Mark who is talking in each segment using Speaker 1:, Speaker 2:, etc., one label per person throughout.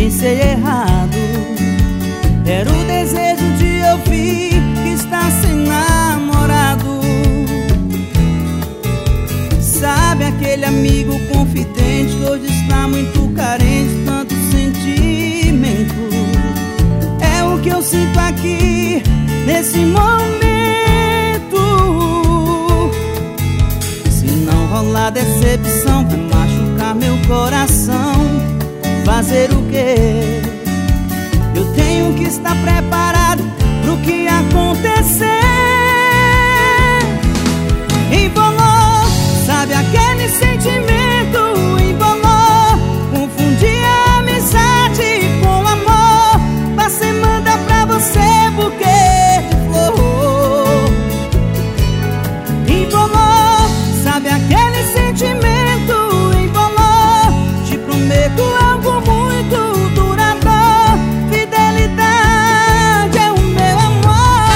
Speaker 1: pensei errado. Era o desejo de ouvir que está sem namorado. Sabe aquele amigo confidente que hoje está muito carente, tanto sentimento. É o que eu sinto aqui nesse momento. Se não rolar decepção, vai machucar meu coração. Fazer o quê? Eu tenho que estar preparado pro que acontecer. Embolou, sabe aquele sentimento? Embolou, confundi a amizade com amor. Passei manda pra você buquê de flor. Embolou, sabe aquele sentimento? Embolou, te prometo algo muito duradouro. Fidelidade é o meu amor.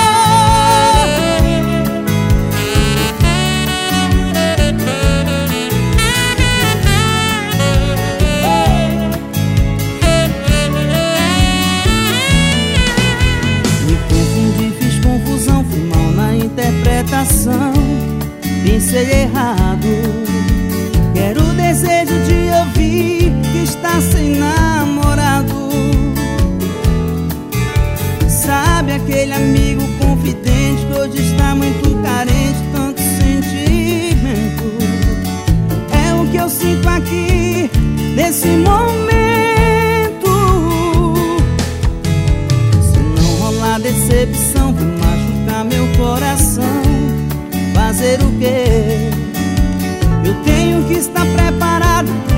Speaker 1: Me confundi, fiz confusão, fui mal na interpretação. Pensei errado. Quero o desejo de ouvir que está sem namorado. Sabe aquele amigo confidente que hoje está muito carente, tanto sentimento. É o que eu sinto aqui nesse momento. Se não rolar decepção, vai machucar meu coração. Fazer o quê? Eu tenho que estar preparado